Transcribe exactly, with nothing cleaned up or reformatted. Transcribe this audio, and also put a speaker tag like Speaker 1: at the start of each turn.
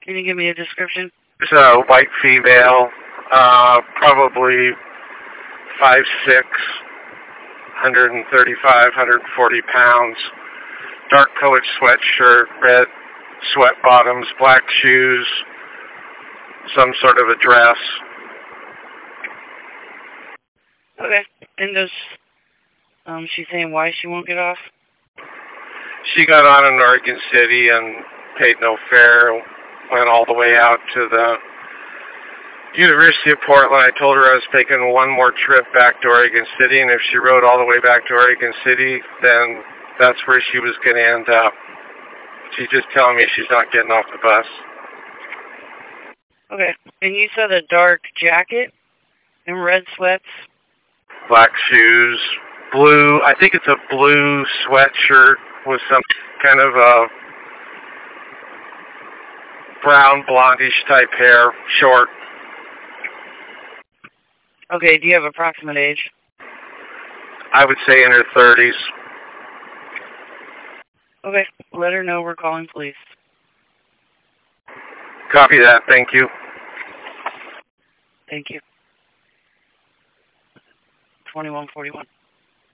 Speaker 1: Can you give me a description?
Speaker 2: It's a white female, uh, probably five six, one thirty-five, one forty pounds, dark colored sweatshirt, red sweat bottoms, black shoes, some sort of a dress.
Speaker 1: Okay. And does um she saying why she won't get off?
Speaker 2: She got on in Oregon City and paid no fare, went all the way out to the University of Portland. I told her I was taking one more trip back to Oregon City, and if she rode all the way back to Oregon City, then that's where she was going to end up. She's just telling me she's not getting off the bus.
Speaker 1: Okay. And you said a dark jacket and red sweats?
Speaker 2: Black shoes, blue, I think it's a blue sweatshirt with some kind of a brown, blondish type hair, short.
Speaker 1: Okay, do you have approximate age?
Speaker 2: I would say in her thirties.
Speaker 1: Okay, let her know we're calling police.
Speaker 2: Copy that, thank you.
Speaker 1: Thank you. twenty-one forty-one.